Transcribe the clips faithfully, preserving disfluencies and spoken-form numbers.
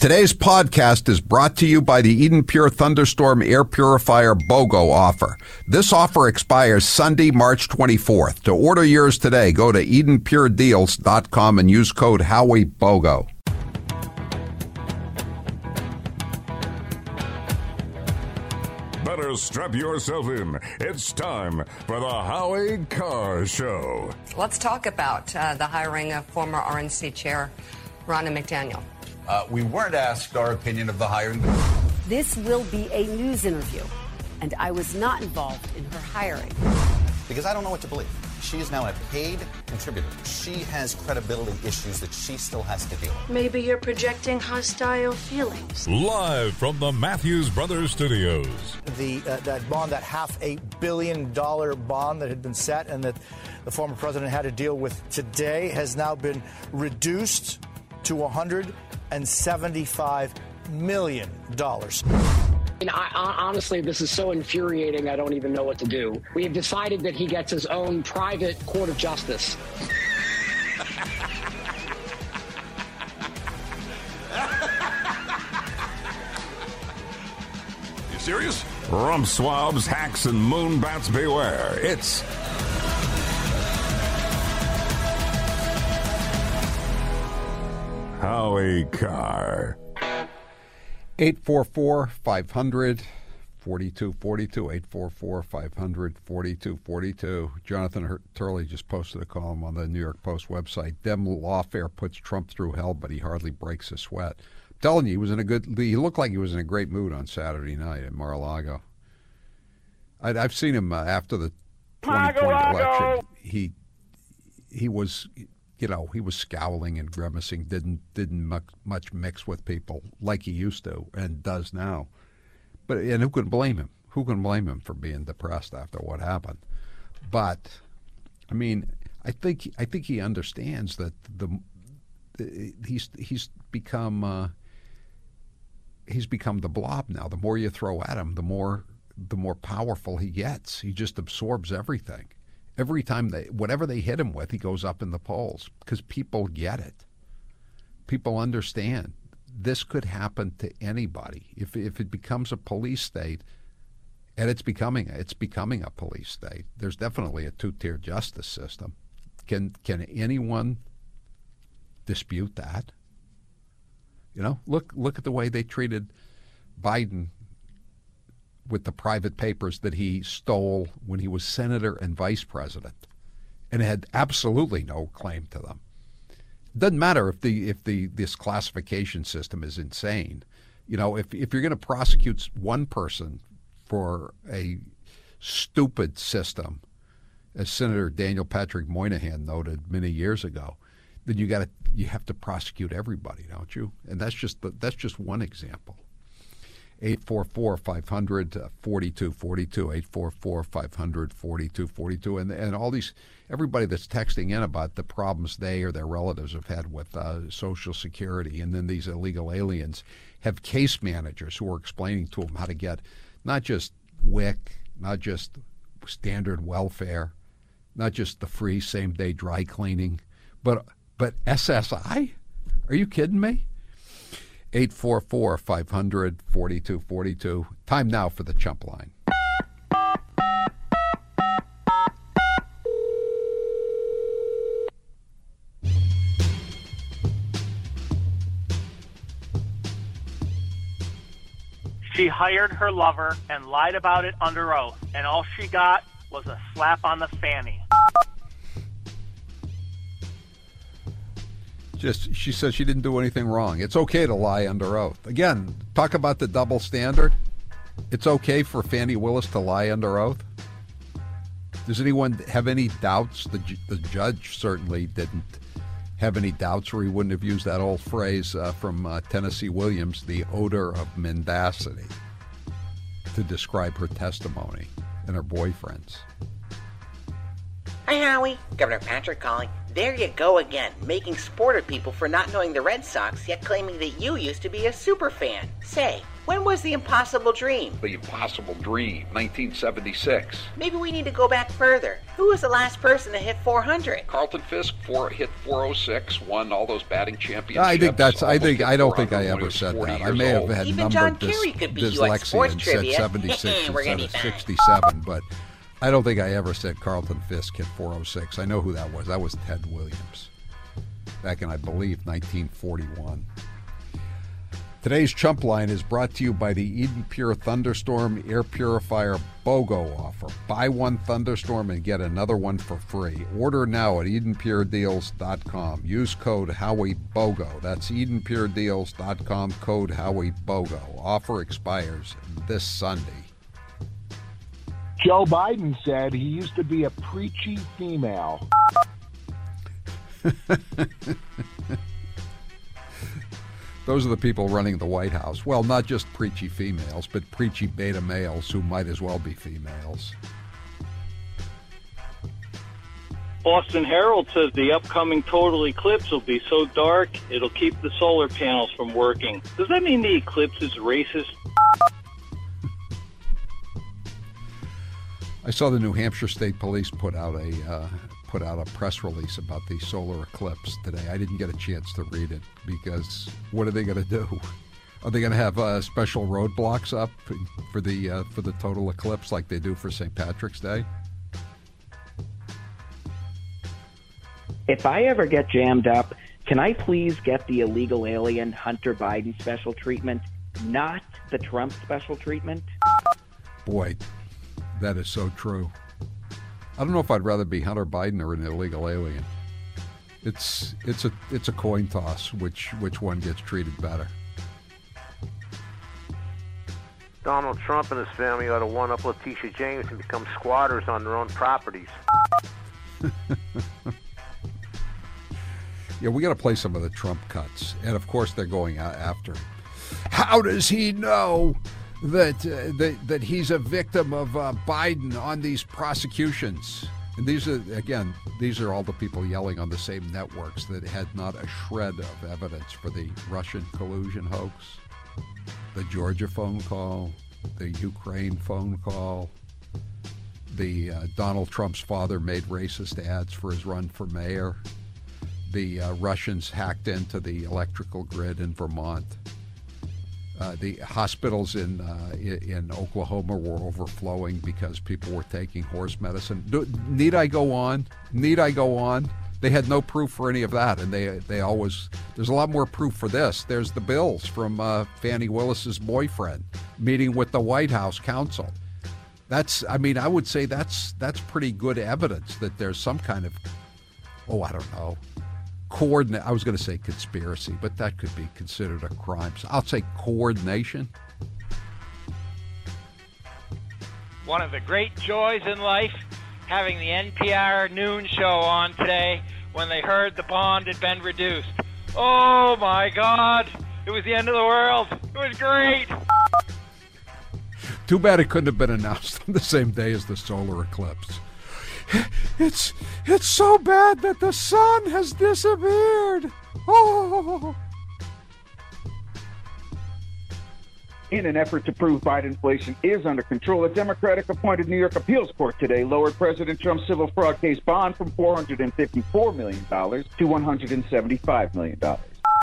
Today's podcast is brought to you by the Eden Pure Thunderstorm Air Purifier BOGO offer. This offer expires Sunday, March twenty-fourth. To order yours today, go to eden pure deals dot com and use code Howie BOGO. Better strap yourself in. It's time for the Howie Carr Show. Let's talk about uh, the hiring of former R N C chair Ronna McDaniel. Uh, we weren't asked our opinion of the hiring. This will be a news interview, and I was not involved in her hiring. Because I don't know what to believe. She is now a paid contributor. She has credibility issues that she still has to deal with. Maybe you're projecting hostile feelings. Live from the Matthews Brothers Studios. The uh, that bond, that half a billion dollar bond that had been set and that the former president had to deal with today has now been reduced to one hundred seventy-five million dollars. And I, honestly, this is so infuriating, I don't even know what to do. We have decided that he gets his own private court of justice. You serious? Rump swabs, hacks, and moonbats beware. It's Howie Carr. eight four four, five hundred, forty-two forty-two, eight four four, five hundred, forty-two forty-two. Jonathan Turley just posted a column on the New York Post website. Dem lawfare puts Trump through hell, but he hardly breaks a sweat. I'm telling you, he was in a good. He looked like he was in a great mood on Saturday night at Mar-a-Lago. I'd, I've seen him uh, after the twenty-point election. He he was. You know, he was scowling and grimacing, didn't didn't much, much mix with people like he used to and does now. But and who can blame him? Who can blame him for being depressed after what happened? But I mean, I think I think he understands that the, the he's he's become uh, he's become the blob now. The more you throw at him, the more the more powerful he gets. He just absorbs everything. Every time they, whatever they hit him with, he goes up in the polls because people get it. People understand this could happen to anybody. If if it becomes a police state, and it's becoming it's becoming a police state, there's definitely a two-tier justice system. Can can anyone dispute that? You know, look look at the way they treated Biden with the private papers that he stole when he was senator and vice president, and had absolutely no claim to them. It doesn't matter if the if the this classification system is insane. You know, if if you're going to prosecute one person for a stupid system, as Senator Daniel Patrick Moynihan noted many years ago, then you got to you have to prosecute everybody, don't you? And that's just the, that's just one example. eight four four, five hundred, forty-two forty-two, eight four four, five hundred, forty-two forty-two. And, and all these, everybody that's texting in about the problems they or their relatives have had with uh, Social Security, and then these illegal aliens have case managers who are explaining to them how to get not just W I C, not just standard welfare, not just the free same-day dry cleaning, but but S S I? Are you kidding me? eight four four, five hundred, forty-two forty-two. Time now for the Chump Line. She hired her lover and lied about it under oath, and all she got was a slap on the fanny. Just, she says she didn't do anything wrong. It's okay to lie under oath. Again, talk about the double standard. It's okay for Fannie Willis to lie under oath. Does anyone have any doubts? The, the judge certainly didn't have any doubts, or he wouldn't have used that old phrase uh, from uh, Tennessee Williams, the odor of mendacity, to describe her testimony and her boyfriend's. Hi, Howie. Governor Patrick calling. There you go again, making sport of people for not knowing the Red Sox, yet claiming that you used to be a super fan. Say, when was the Impossible Dream? The Impossible Dream, nineteen seventy-six. Maybe we need to go back further. Who was the last person to hit four hundred? Carlton Fisk four, hit four oh six, won all those batting championships. I think that's. I think. I don't think I ever said that. I may have had Even numbered John this Kerry could beat you at sports dyslexia and said trivia. seventy-six We're instead gonna of be fine. sixty-seven, but I don't think I ever said Carlton Fisk hit four oh six. I know who that was. That was Ted Williams, back in, I believe, nineteen forty-one. Today's Chump Line is brought to you by the Eden Pure Thunderstorm Air Purifier BOGO offer. Buy one Thunderstorm and get another one for free. Order now at eden pure deals dot com. Use code Howie BOGO. That's eden pure deals dot com, code Howie BOGO. Offer expires this Sunday. Joe Biden said he used to be a preachy female. Those are the people running the White House. Well, not just preachy females, but preachy beta males who might as well be females. Boston Herald says the upcoming total eclipse will be so dark it'll keep the solar panels from working. Does that mean the eclipse is racist? I saw the New Hampshire State Police put out a uh, put out a press release about the solar eclipse today. I didn't get a chance to read it because what are they going to do? Are they going to have uh, special roadblocks up for the uh, for the total eclipse like they do for Saint Patrick's Day? If I ever get jammed up, can I please get the illegal alien Hunter Biden special treatment, not the Trump special treatment? Boy, that is so true. I don't know if I'd rather be Hunter Biden or an illegal alien. It's it's a it's a coin toss which which one gets treated better. Donald Trump and his family ought to one-up Letitia James and become squatters on their own properties. Yeah, we got to play some of the Trump cuts, and of course they're going a- after him. How does he know that uh, that that he's a victim of uh, Biden on these prosecutions? And these are, again, these are all the people yelling on the same networks that had not a shred of evidence for the Russian collusion hoax, the Georgia phone call, the Ukraine phone call, the uh, Donald Trump's father made racist ads for his run for mayor, the uh, Russians hacked into the electrical grid in Vermont. Uh, the hospitals in uh, in Oklahoma were overflowing because people were taking horse medicine. Do, need I go on? Need I go on? They had no proof for any of that, and they they always there's a lot more proof for this. There's the bills from uh, Fannie Willis's boyfriend meeting with the White House counsel. That's I mean I would say that's that's pretty good evidence that there's some kind of oh I don't know. Coordinate. I was going to say conspiracy, but that could be considered a crime. So I'll say coordination. One of the great joys in life, having the N P R noon show on today when they heard the bond had been reduced. Oh my God! It was the end of the world. It was great. Too bad it couldn't have been announced on the same day as the solar eclipse. It's it's so bad that the sun has disappeared. Oh. In an effort to prove Biden inflation is under control, a Democratic-appointed New York appeals court today lowered President Trump's civil fraud case bond from four hundred fifty-four million dollars to one hundred seventy-five million dollars.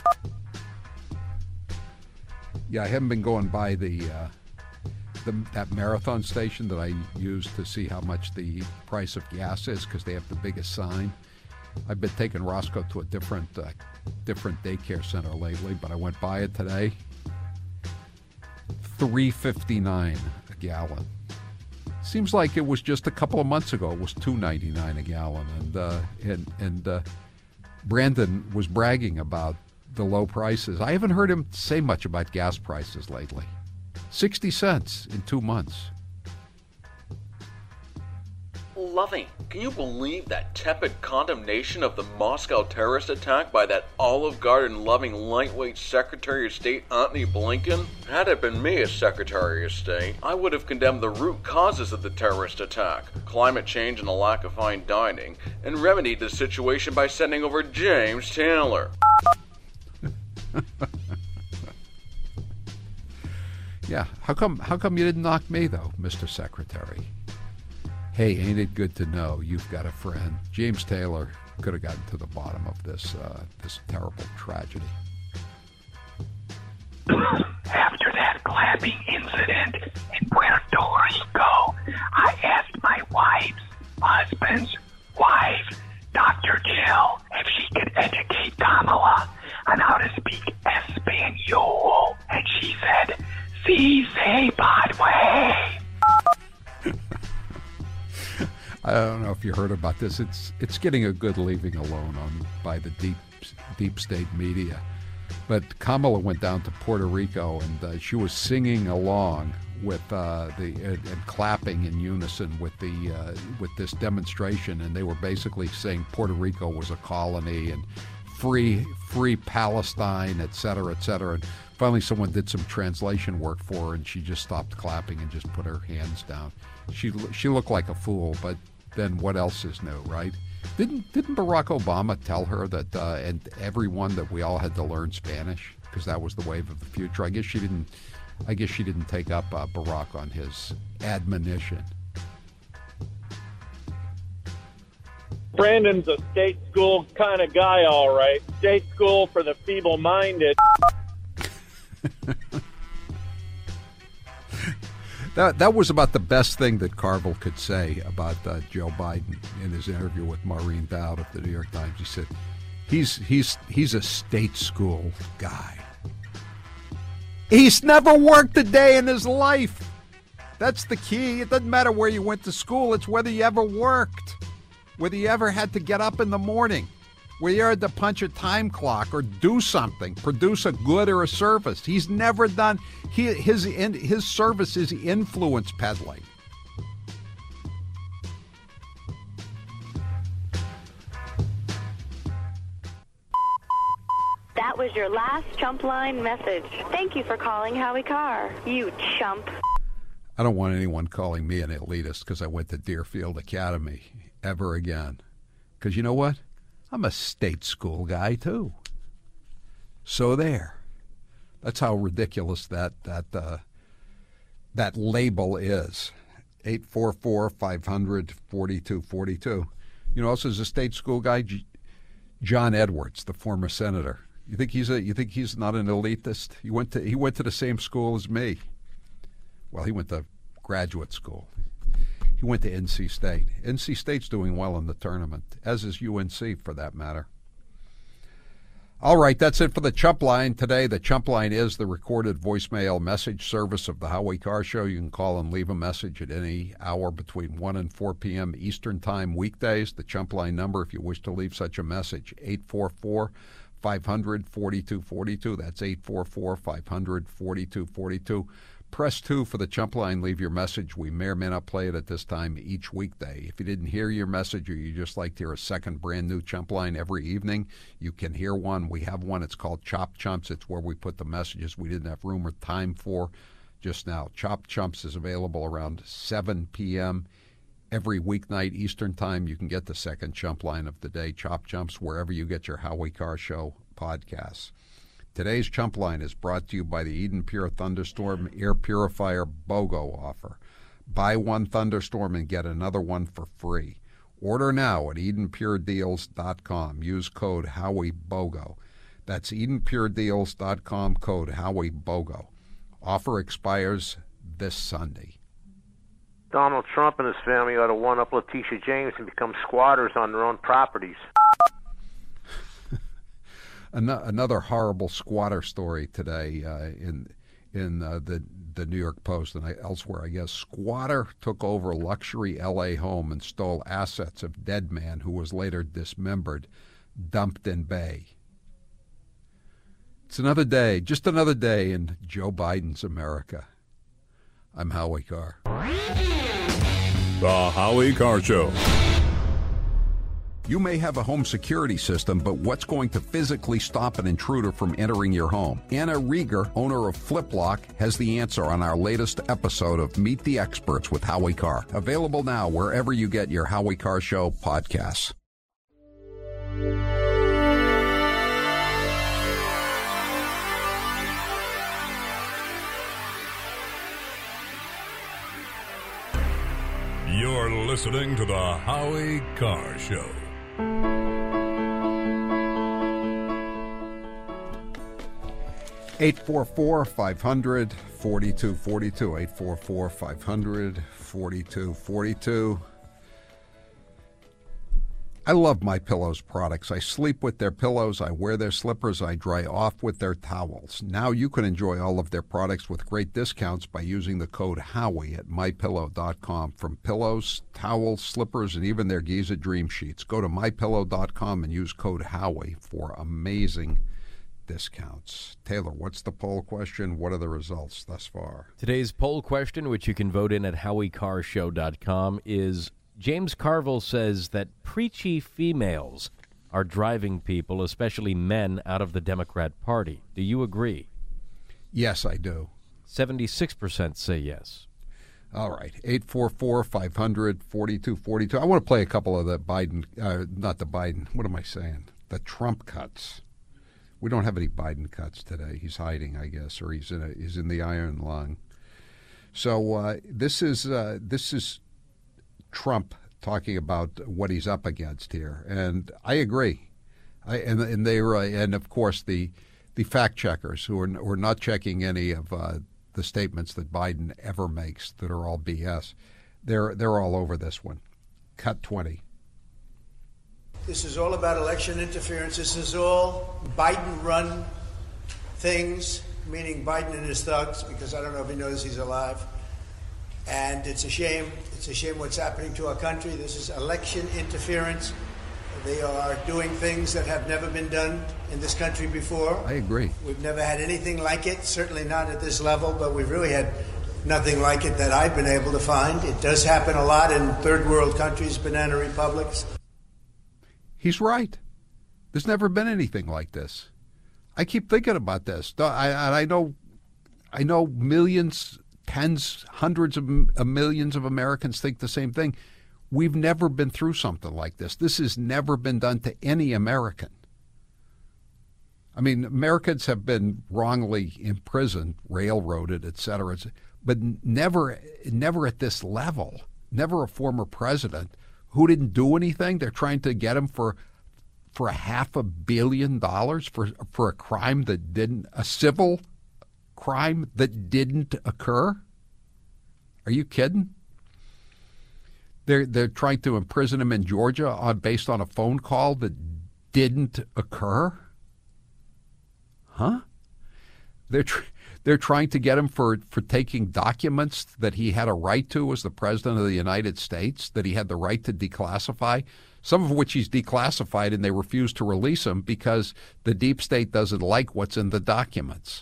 Yeah, I haven't been going by the, uh, the that marathon station that I use to see how much the price of gas is because they have the biggest sign. I've been taking Roscoe to a different uh, different daycare center lately, but I went by it today. three fifty-nine a gallon. Seems like it was just a couple of months ago. It was two ninety-nine a gallon, and uh, and and uh, Brandon was bragging about the low prices. I haven't heard him say much about gas prices lately. Sixty cents in two months. loving. Can you believe that tepid condemnation of the Moscow terrorist attack by that Olive Garden-loving lightweight Secretary of State Antony Blinken? Had it been me as Secretary of State, I would have condemned the root causes of the terrorist attack, climate change and the lack of fine dining, and remedied the situation by sending over James Taylor. Yeah, how come how come you didn't knock me, though, Mister Secretary? Hey, ain't it good to know you've got a friend? James Taylor could have gotten to the bottom of this uh, this terrible tragedy. After that clapping incident in Puerto Rico, I asked my wife's husband's wife, Doctor Jill, if she could educate Kamala on how to speak Espanol, and she said, "Si se podway." I don't know if you heard about this. It's it's getting a good leaving alone on by the deep deep state media. But Kamala went down to Puerto Rico and uh, she was singing along with uh, the and, and clapping in unison with the uh, with this demonstration, and they were basically saying Puerto Rico was a colony and free free Palestine, et cetera, et cetera. And finally, someone did some translation work for her, and she just stopped clapping and just put her hands down. She she looked like a fool, but then what else is new, right? Didn't didn't Barack Obama tell her that uh, and everyone that we all had to learn Spanish because that was the wave of the future? I guess she didn't. I guess she didn't take up uh, Barack on his admonition. Brandon's a state school kind of guy, all right. State school for the feeble-minded. That that was about the best thing that Carville could say about uh, Joe Biden in his interview with Maureen Dowd of the New York Times. He said, "He's he's he's a state school guy. He's never worked a day in his life. That's the key. It doesn't matter where you went to school. It's whether you ever worked, whether you ever had to get up in the morning, whether you had to punch a time clock or do something, produce a good or a service. He's never done. He, his his service is influence peddling." That was your last chump line message. Thank you for calling Howie Carr, you chump. I don't want anyone calling me an elitist because I went to Deerfield Academy ever again. Because you know what? I'm a state school guy, too. So there. That's how ridiculous that that uh, that label is. eight four four, five hundred, forty-two forty-two. You know, also as a state school guy, G- John Edwards, the former senator. You think he's a? You think he's not an elitist? He went to he went to the same school as me. Well, he went to graduate school. He went to N C State. N C State's doing well in the tournament, as is U N C for that matter. All right, that's it for the Chump Line today. The Chump Line is the recorded voicemail message service of the Howie Carr Show. You can call and leave a message at any hour between one and four p.m. Eastern Time weekdays. The Chump Line number, if you wish to leave such a message, eight four four, five hundred, forty-two forty-two. That's eight four four, five hundred, forty-two forty-two. Press two for the Chump Line. Leave your message. We may or may not play it at this time each weekday. If you didn't hear your message or you just like to hear a second brand new Chump Line every evening, you can hear one. We have one. It's called Chop Chumps. It's where we put the messages we didn't have room or time for just now. Chop Chumps is available around seven p.m. every weeknight Eastern Time. You can get the second Chump Line of the day, Chop Chumps, wherever you get your Howie Carr Show podcasts. Today's Chump Line is brought to you by the Eden Pure Thunderstorm Air Purifier BOGO offer. Buy one Thunderstorm and get another one for free. Order now at eden pure deals dot com. Use code HowieBOGO. That's eden pure deals dot com, code HowieBOGO. Offer expires this Sunday. Donald Trump and his family ought to one-up Letitia James and become squatters on their own properties. Another horrible squatter story today uh, in in uh, the the New York Post and elsewhere, I guess. Squatter took over luxury L A home and stole assets of dead man who was later dismembered, dumped in Bay. It's another day, just another day in Joe Biden's America. I'm Howie Carr. The Howie Carr Show. You may have a home security system, but what's going to physically stop an intruder from entering your home? Anna Rieger, owner of FlipLock, has the answer on our latest episode of Meet the Experts with Howie Carr. Available now wherever you get your Howie Carr Show podcasts. You're listening to the Howie Carr Show. eight four four, five hundred, forty-two forty-two. eight four four, five hundred, forty-two forty-two. I love MyPillow's products. I sleep with their pillows, I wear their slippers, I dry off with their towels. Now you can enjoy all of their products with great discounts by using the code Howie at my pillow dot com. From pillows, towels, slippers, and even their Giza Dream Sheets. Go to my pillow dot com and use code Howie for amazing discounts. Taylor, what's the poll question? What are the results thus far? Today's poll question, which you can vote in at howie carr show dot com, is James Carville says that preachy females are driving people, especially men, out of the Democrat Party. Do you agree? Yes, I do. seventy-six percent say yes. All right. eight four four, five hundred, forty-two forty-two. I want to play a couple of the Biden, uh, not the Biden, what am I saying? The Trump cuts. We don't have any Biden cuts today. He's hiding, I guess, or he's in a, he's in the iron lung. So uh, this is uh, this is Trump talking about what he's up against here, and I agree. I, and and they uh, and of course the the fact checkers who are who are not checking any of uh, the statements that Biden ever makes that are all B S. They're they're all over this one. Cut twenty. This is all about election interference. This is all Biden-run things, meaning Biden and his thugs, because I don't know if he knows he's alive. And it's a shame. It's a shame what's happening to our country. This is election interference. They are doing things that have never been done in this country before. I agree. We've never had anything like it, certainly not at this level, but we've really had nothing like it that I've been able to find. It does happen a lot in third world countries, banana republics. He's right. There's never been anything like this. I keep thinking about this. I, I know, I know millions, tens, hundreds of millions of Americans think the same thing. We've never been through something like this. This has never been done to any American. I mean, Americans have been wrongly imprisoned, railroaded, et cetera, but never, never at this level. Never a former president who didn't do anything. They're trying to get him for for a half a billion dollars for for a crime that didn't, a civil crime that didn't occur. Are you kidding? They're they're trying to imprison him in Georgia on based on a phone call that didn't occur. Huh? They're tr- they're trying to get him for, for taking documents that he had a right to as the President of the United States, that he had the right to declassify, some of which he's declassified, and they refuse to release them because the deep state doesn't like what's in the documents.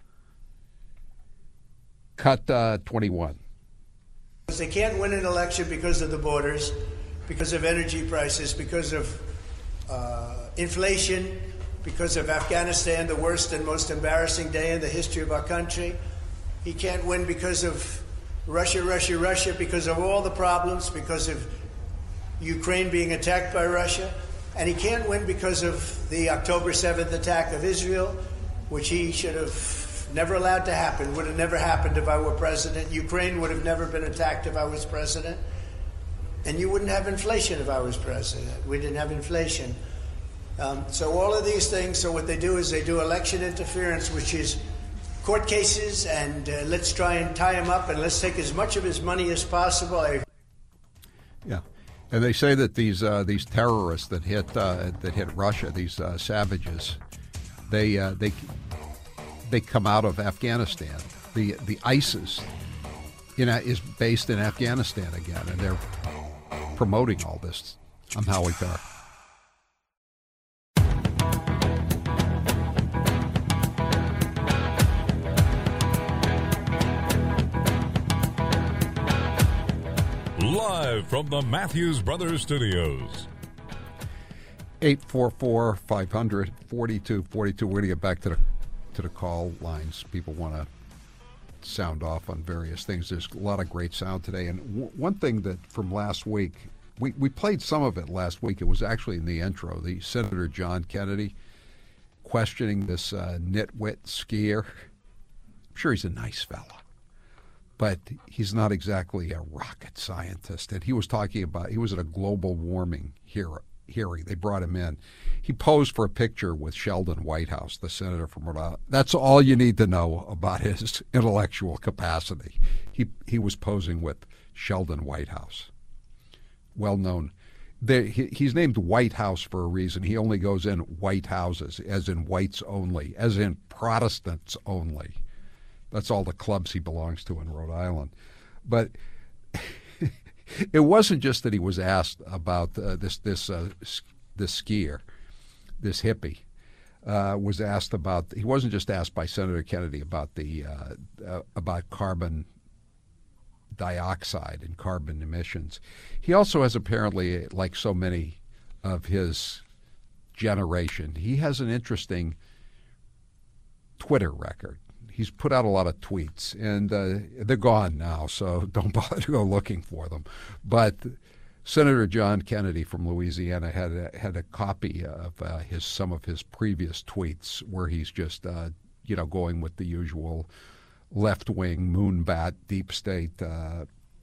Cut uh, twenty-one. They can't win an election because of the borders, because of energy prices, because of uh, inflation, because of Afghanistan, the worst and most embarrassing day in the history of our country. He can't win because of Russia, Russia, Russia, because of all the problems, because of Ukraine being attacked by Russia. And he can't win because of the October seventh attack of Israel, which he should have never allowed to happen, would have never happened if I were president. Ukraine would have never been attacked if I was president. And you wouldn't have inflation if I was president. We didn't have inflation. Um, so all of these things, so what they do is they do election interference, which is court cases, and uh, let's try and tie him up, and let's take as much of his money as possible. I- yeah, and they say that these uh, these terrorists that hit uh, that hit Russia, these uh, savages, they uh, they they come out of Afghanistan. The the ISIS, you know, is based in Afghanistan again, and they're promoting all this. I'm Howie Carr. Live Live from the Matthews Brothers Studios. eight four four, five hundred, forty-two forty-two. We're going to get back to the to the call lines. People want to sound off on various things. There's a lot of great sound today. And w- one thing that from last week, we, we played some of it last week. It was actually in the intro. The Senator John Kennedy questioning this uh, nitwit skier. I'm sure he's a nice fella, but he's not exactly a rocket scientist. And he was talking about, he was at a global warming hearing. hearing. They brought him in. He posed for a picture with Sheldon Whitehouse, the senator from Rhode Island. That's all you need to know about his intellectual capacity. He he was posing with Sheldon Whitehouse, well known. There, he, he's named Whitehouse for a reason. He only goes in white houses, as in whites only, as in Protestants only. That's all the clubs he belongs to in Rhode Island. But it wasn't just that he was asked about uh, this this uh, this skier, this hippie, uh, was asked about. He wasn't just asked by Senator Kennedy about the uh, uh, about carbon dioxide and carbon emissions. He also has apparently, like so many of his generation, he has an interesting Twitter record. He's put out a lot of tweets, and uh, they're gone now, so don't bother to go looking for them. But Senator John Kennedy from Louisiana had a, had a copy of uh, his some of his previous tweets where he's just, uh, you know, going with the usual left-wing, moonbat, deep state uh,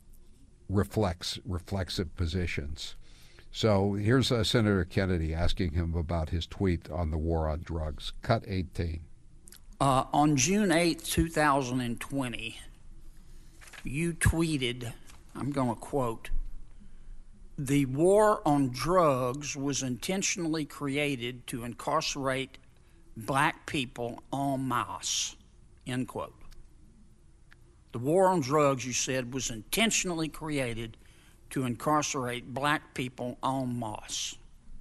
reflex reflexive positions. So here's uh, Senator Kennedy asking him about his tweet on the war on drugs. Cut eighteen. Uh, on June eighth, two thousand twenty, you tweeted, I'm going to quote, "The war on drugs was intentionally created to incarcerate black people en masse," end quote. The war on drugs, you said, was intentionally created to incarcerate black people en masse.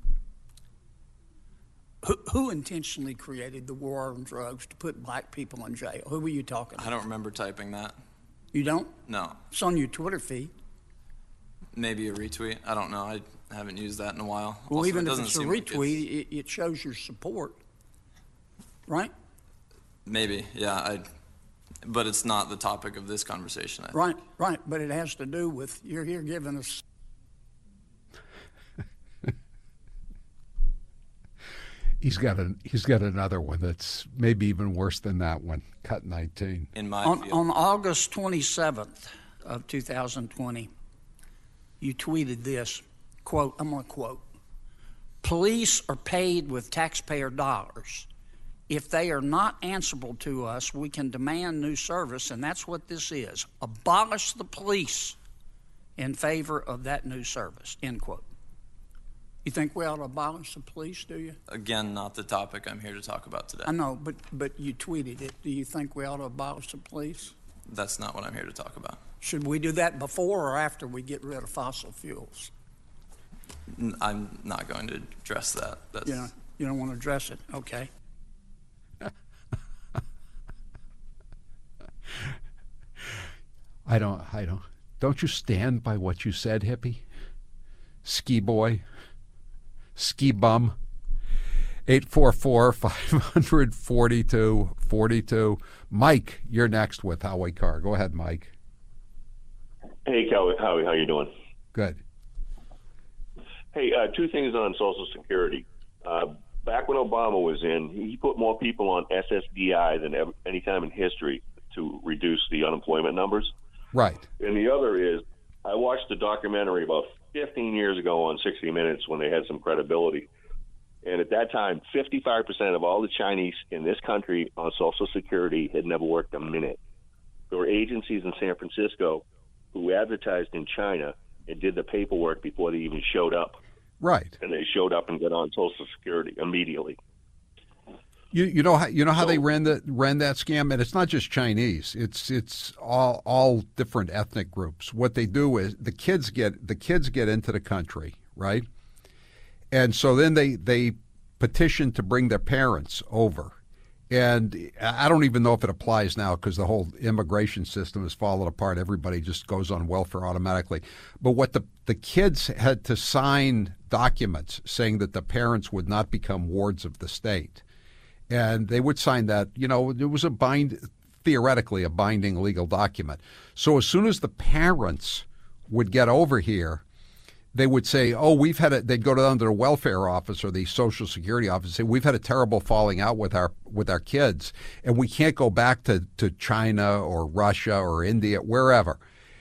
Who, who intentionally created the war on drugs to put black people in jail? Who were you talking about? I don't remember typing that. You don't? No. It's on your Twitter feed. Maybe a retweet. I don't know. I haven't used that in a while. Well, Also, even it if it's a seem like retweet, it, it shows your support, right? Maybe, yeah. I, but it's not the topic of this conversation. I think. Right, right. But it has to do with, you're here giving us. He's got a he's got another one that's maybe even worse than that one. Cut nineteen. In my on, field. on August twenty-seventh of two thousand twenty, you tweeted this, quote, I'm going to quote, "Police are paid with taxpayer dollars. If they are not answerable to us, we can demand new service, and that's what this is. Abolish the police in favor of that new service," end quote. You think we ought to abolish the police, do you? Again, not the topic I'm here to talk about today. I know, but but you tweeted it. Do you think we ought to abolish the police? That's not what I'm here to talk about. Should we do that before or after we get rid of fossil fuels? N- I'm not going to address that. That's... You know, you don't want to address it. Okay. I don't, I don't, don't you stand by what you said, hippie? Ski boy? Ski bum? eight four four, five hundred, forty-two forty-two. Mike, you're next with Howie Carr. Go ahead, Mike. Hey, Howie, Howie, how you doing? Good. Hey, uh, two things on Social Security. Uh, back when Obama was in, he put more people on S S D I than ever, any time in history to reduce the unemployment numbers. Right. And the other is, I watched a documentary about fifteen years ago on sixty minutes when they had some credibility. And at that time, fifty-five percent of all the Chinese in this country on Social Security had never worked a minute. There were agencies in San Francisco who advertised in China and did the paperwork before they even showed up. Right. And they showed up and got on Social Security immediately. You you know how you know how So- they ran that ran that scam, and it's not just Chinese. It's it's all all different ethnic groups. What they do is the kids get the kids get into the country, right? And so then they they petition to bring their parents over, And I don't even know if it applies now because the whole immigration system has fallen apart. Everybody just goes on welfare automatically. But what the, the kids had to sign documents saying that the parents would not become wards of the state. And they would sign that, you know, it was a bind, theoretically a binding legal document. So as soon as the parents would get over here, they would say, oh, we've had a, they'd go down to the welfare office or the Social Security office and say, we've had a terrible falling out with our with our kids, and we can't go back to, to China or Russia or India, wherever.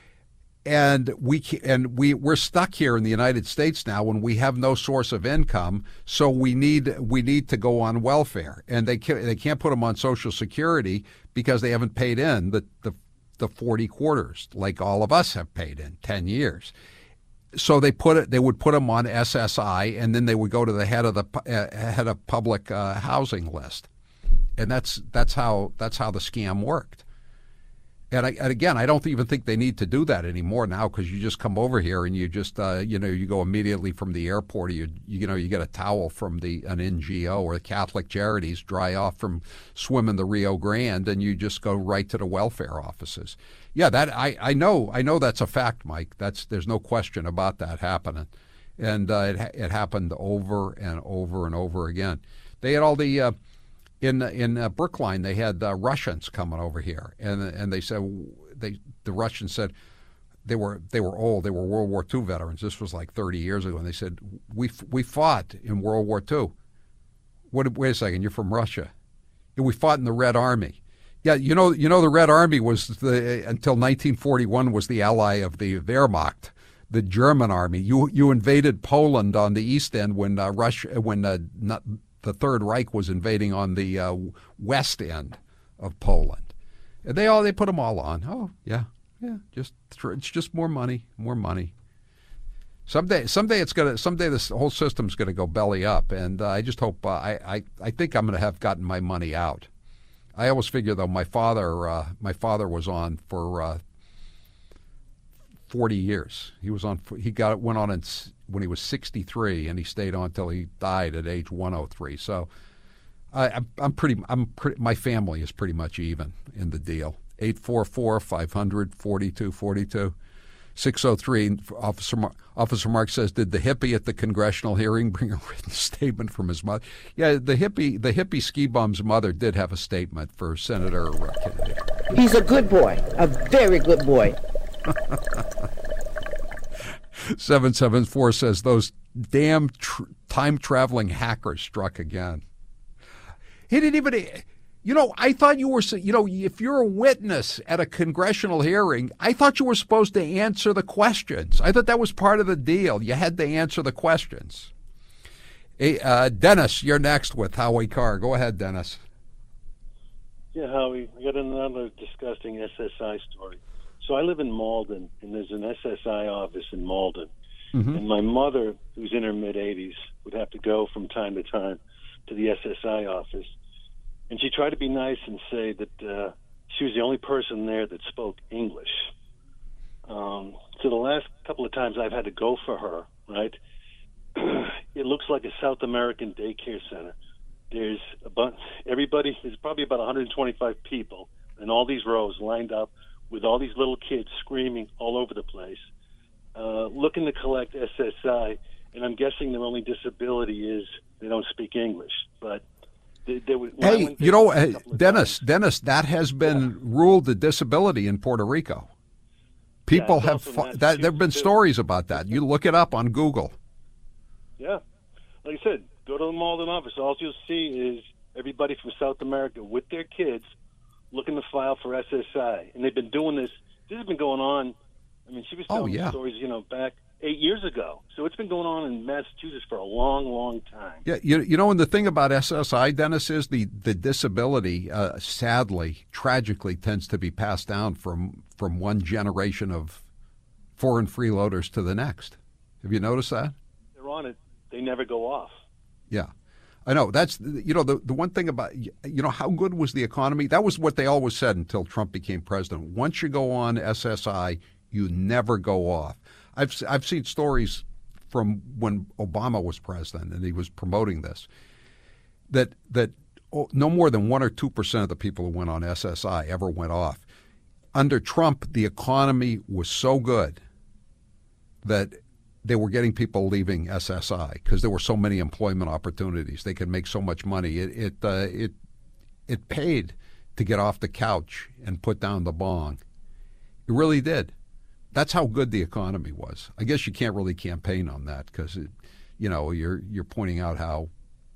And we and we we're stuck here in the United States now when we have no source of income, so we need we need to go on welfare, and they can't, they can't put them on Social Security because they haven't paid in the the, the forty quarters like all of us have paid in ten years. So they put it. They would put them on S S I, and then they would go to the head of the uh, head of public uh, housing list, and that's that's how that's how the scam worked. And, I, and again, I don't even think they need to do that anymore now because you just come over here and you just uh, you know you go immediately from the airport. Or you you know you get a towel from the an N G O or the Catholic Charities, dry off from swimming the Rio Grande, and you just go right to the welfare offices. Yeah, that I, I know I know that's a fact, Mike. That's there's no question about that happening, and uh, it it happened over and over and over again. They had all the uh, in in uh, Brookline. They had uh, Russians coming over here, and and they said they the Russians said they were they were old. They were World War Two veterans. This was like thirty years ago, and they said we we fought in World War Two. What? Wait a second, you're from Russia? Yeah, we fought in the Red Army. Yeah, you know, you know, the Red Army was the until nineteen forty-one was the ally of the Wehrmacht, the German army. You you invaded Poland on the east end when uh, Russia when uh, not, the Third Reich was invading on the uh, west end of Poland. And they all they put them all on. Oh yeah, yeah, just it's just more money, more money. Someday, someday it's gonna. Someday this whole system's gonna go belly up, and uh, I just hope. Uh, I, I I think I'm gonna have gotten my money out. I always figure, though, my father uh, my father was on for uh, forty years. He was on. He got went on in, when he was sixty-three, and he stayed on until he died at age one oh three. So I, I'm pretty. I'm pretty. My family is pretty much even in the deal. eight four four, five hundred, forty-two forty-two. six oh three, Officer Mark, Officer Mark says, did the hippie at the congressional hearing bring a written statement from his mother? Yeah, the hippie the hippie ski bum's mother did have a statement for Senator Kennedy. He's a good boy, a very good boy. seven seven four says, those damn tr- time-traveling hackers struck again. He didn't even... You know, I thought you were, you know, if you're a witness at a congressional hearing, I thought you were supposed to answer the questions. I thought that was part of the deal. You had to answer the questions. Hey, uh, Dennis, you're next with Howie Carr. Go ahead, Dennis. Yeah, Howie, I got another disgusting S S I story. So I live in Malden, and there's an S S I office in Malden. Mm-hmm. And my mother, who's in her mid-eighties, would have to go from time to time to the S S I office. And she tried to be nice and say that uh, she was the only person there that spoke English. Um, so the last couple of times I've had to go for her, right, it looks like a South American daycare center. There's a bunch, everybody, there's probably about one hundred twenty-five people in all these rows lined up with all these little kids screaming all over the place, uh, looking to collect S S I. And I'm guessing their only disability is they don't speak English. But They, they would, hey, you know, uh, Dennis, Dennis, that has been yeah. ruled a disability in Puerto Rico. People yeah, have fu- that. There have been too. stories about that. You look it up on Google. Yeah, like I said, go to the Malden office. All you'll see is everybody from South America with their kids looking to file for S S I, and they've been doing this. This has been going on. I mean, she was telling oh, yeah. stories, you know, back eight years ago. So it's been going on in Massachusetts for a long, long time. Yeah, you, you know, and the thing about S S I, Dennis, is the, the disability, uh, sadly, tragically, tends to be passed down from, from one generation of foreign freeloaders to the next. Have you noticed that? They're on it. They never go off. Yeah. I know. That's, you know, the, the one thing about, you know, how good was the economy? That was what they always said until Trump became president. Once you go on S S I, you never go off. I've I've seen stories from when Obama was president and he was promoting this, that that oh, no more than one or two percent of the people who went on S S I ever went off. Under Trump, the economy was so good that they were getting people leaving S S I because there were so many employment opportunities. They could make so much money. It it uh, it it paid to get off the couch and put down the bong. It really did. That's how good the economy was. I guess you can't really campaign on that because, you know, you're you're pointing out how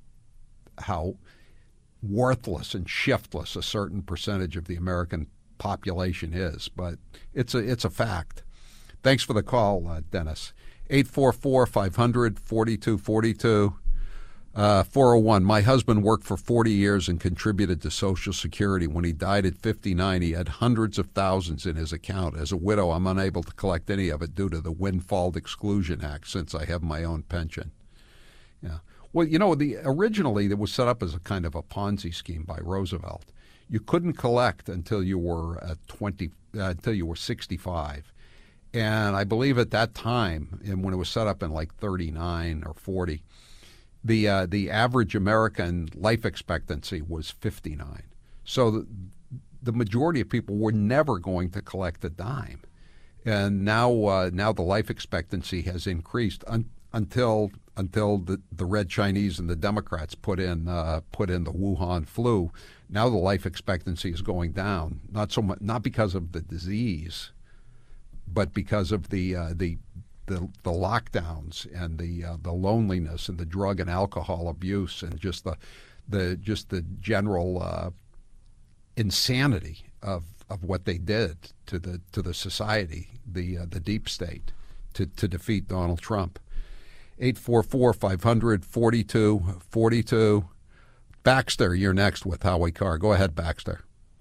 how worthless and shiftless a certain percentage of the American population is. But it's a it's a fact. Thanks for the call, uh, Dennis. eight four four, five hundred, forty-two forty-two. Uh, four oh one, my husband worked for forty years and contributed to Social Security. When he died at fifty-nine, he had hundreds of thousands in his account. As a widow, I'm unable to collect any of it due to the Windfall Exclusion Act since I have my own pension. Yeah. Well, you know, the originally it was set up as a kind of a Ponzi scheme by Roosevelt. You couldn't collect until you were at twenty, uh, until you were sixty-five. And I believe at that time, and when it was set up in like thirty-nine or forty, the uh, the average American life expectancy was fifty-nine. So the, the majority of people were never going to collect a dime. And now uh, now the life expectancy has increased un- until until the, the Red Chinese and the Democrats put in uh, put in the Wuhan flu. Now the life expectancy is going down, not so much not because of the disease, but because of the uh, the, the the lockdowns and the uh, the loneliness and the drug and alcohol abuse and just the the just the general uh, insanity of, of what they did to the to the society, the uh, the deep state, to, to defeat Donald Trump. eight four four, five hundred, forty-two forty-two. Baxter, you're next with Howie Carr. Go ahead, Baxter.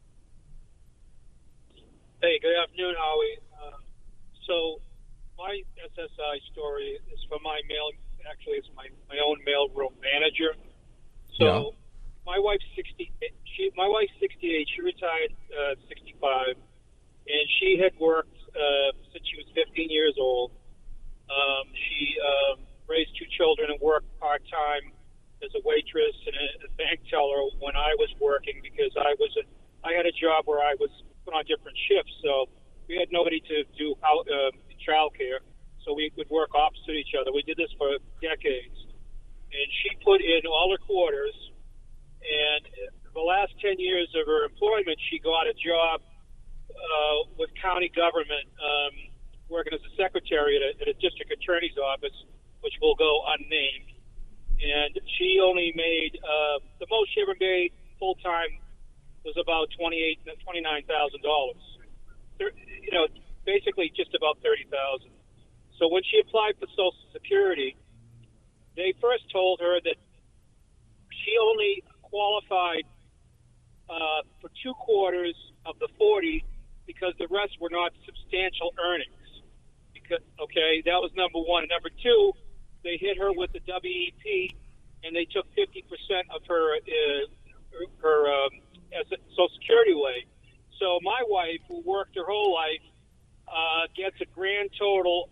Hey, good afternoon, Howie. Uh, so my S S I story is from my mail. Actually, it's my, my own mailroom manager. So yeah. my wife's sixty. She my wife's sixty-eight. She retired uh, sixty-five, and she had worked uh, since she was fifteen years old. Um, she um, raised two children and worked part time as a waitress and a, a bank teller when I was working because I was a, I had a job where I was put on different shifts, so we had nobody to do out, uh, childcare, so we would work opposite each other. We did this for decades, and she put in all her quarters, and the last ten years of her employment, she got a job uh, with county government, um, working as a secretary at a, at a district attorney's office, which will go unnamed. And she only made, uh, the most she ever made full-time was about twenty-eight, twenty-nine thousand dollars. You know, basically just about thirty thousand dollars. So when she applied for Social Security, they first told her that she only qualified uh, for two quarters of the forty because the rest were not substantial earnings. Because, okay, that was number one. And number two, they hit her with the W E P, and they took fifty percent of her uh, her um, Social Security away. So my wife, who worked her whole life, uh, gets a grand total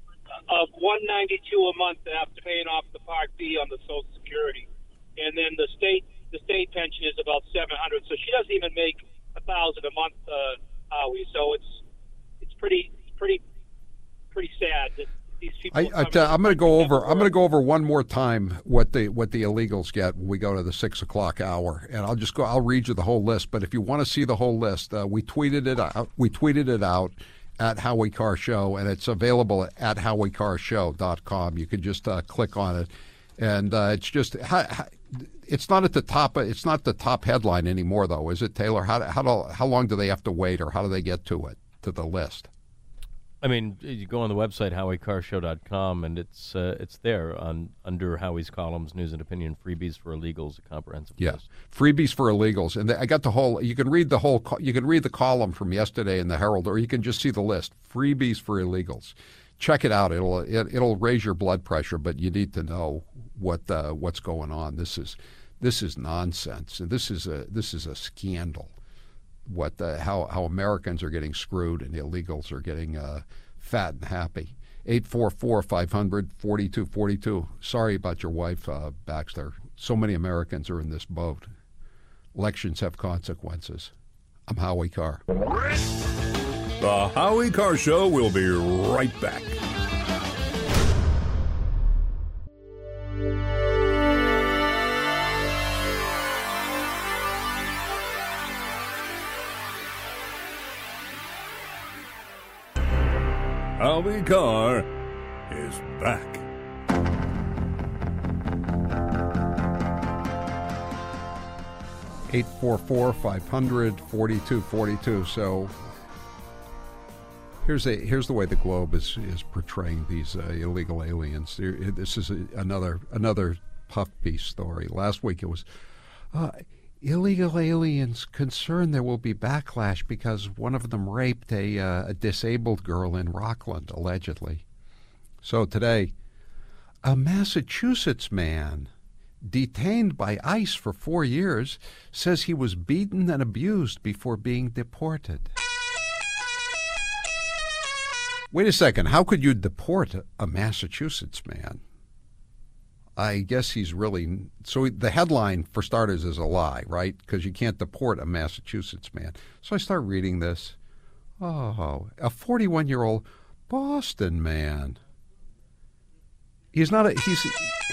of one ninety-two a month after paying off the Part B on the Social Security, and then the state the state pension is about seven hundred. So she doesn't even make a thousand a month, uh, Howie. So it's it's pretty pretty pretty sad that these people. I, I t- I'm going to go over. I'm going to go over one more time what the what the illegals get when we go to the six o'clock hour, and I'll just go. I'll read you the whole list. But if you want to see the whole list, uh, we tweeted it out. We tweeted it out at Howie Carr Show, and it's available at howie carr show dot com. You can just uh, click on it, and uh, it's just. How, how, it's not at the top. It's not the top headline anymore, though, is it, Taylor? How how do, how long do they have to wait, or how do they get to it to the list? I mean, you go on the website howie carr show dot com, and it's uh, it's there on under Howie's columns, news and opinion, freebies for illegals, a comprehensive yeah. list. Freebies for illegals, and I got the whole. You can read the whole. You can read the column from yesterday in the Herald, or you can just see the list. Freebies for illegals. Check it out. It'll it, it'll raise your blood pressure, but you need to know what uh, what's going on. This is this is nonsense, and this is a this is a scandal. What the, how how Americans are getting screwed and illegals are getting uh, fat and happy. eight four four, five hundred, forty-two forty-two. Sorry about your wife, uh, Baxter. So many Americans are in this boat. Elections have consequences. I'm Howie Carr. The Howie Carr Show will be right back. Howie Carr is back. eight four four, five hundred, forty-two forty-two. So here's a here's the way the Globe is is portraying these uh, illegal aliens. This is a, another another puff piece story. Last week it was uh, illegal aliens concerned there will be backlash because one of them raped a uh, a disabled girl in Rockland, allegedly. So today, a Massachusetts man detained by ICE for four years says he was beaten and abused before being deported. Wait a second. How could you deport a Massachusetts man? I guess he's really... So the headline, for starters, is a lie, right? Because you can't deport a Massachusetts man. So I start reading this. Oh, a forty-one-year-old Boston man. He's not a... He's...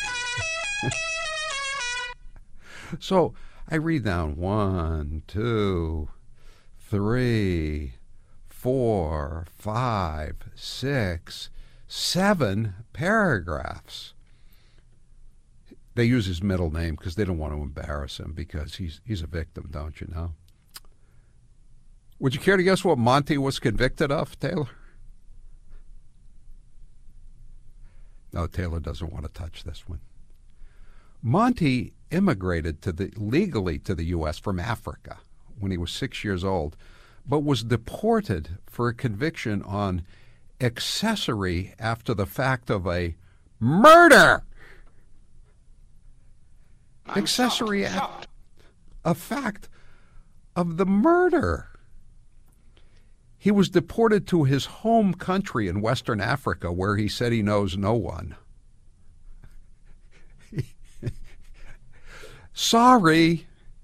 So I read down one, two, three, four, five, six, seven paragraphs. They use his middle name because they don't want to embarrass him because he's he's a victim, don't you know? Would you care to guess what Monty was convicted of, Taylor? No, Taylor doesn't want to touch this one. Monty immigrated to the legally to the U S from Africa when he was six years old, but was deported for a conviction on accessory after the fact of a murder. I'm accessory shocked, shocked. A fact of the murder. He was deported to his home country in Western Africa, where he said he knows no one. Sorry.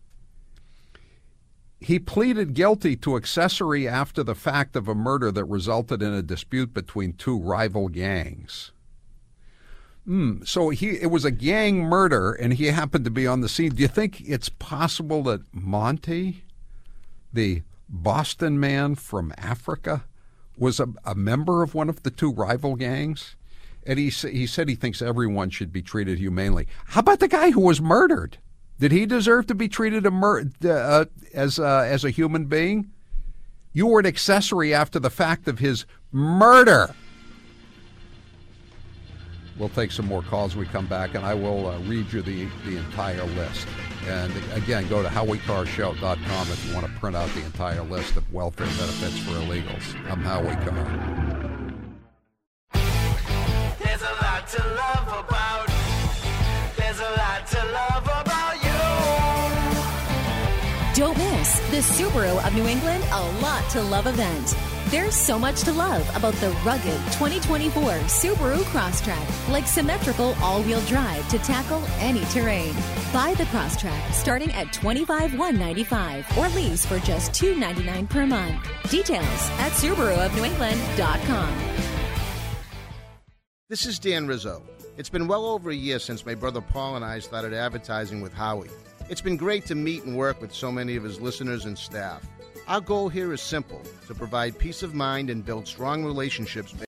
He pleaded guilty to accessory after the fact of a murder that resulted in a dispute between two rival gangs. Mm, so he it was a gang murder, and he happened to be on the scene. Do you think it's possible that Monty, the Boston man from Africa, was a, a member of one of the two rival gangs? And he, he said he thinks everyone should be treated humanely. How about the guy who was murdered? Did he deserve to be treated a mur- uh, as, uh, as a human being? You were an accessory after the fact of his murder. We'll take some more calls when we come back, and I will uh, read you the, the entire list. And again, go to howie carr show dot com if you want to print out the entire list of welfare benefits for illegals. I'm Howie Carr. There's a lot to love about. There's a lot to love about you. Don't miss the Subaru of New England A Lot to Love event. There's so much to love about the rugged twenty twenty-four Subaru Crosstrek, like symmetrical all-wheel drive to tackle any terrain. Buy the Crosstrek starting at twenty-five thousand one hundred ninety-five dollars or lease for just two hundred ninety-nine dollars per month. Details at subaru of new england dot com. This is Dan Rizzo. It's been well over a year since my brother Paul and I started advertising with Howie. It's been great to meet and work with so many of his listeners and staff. Our goal here is simple, to provide peace of mind and build strong relationships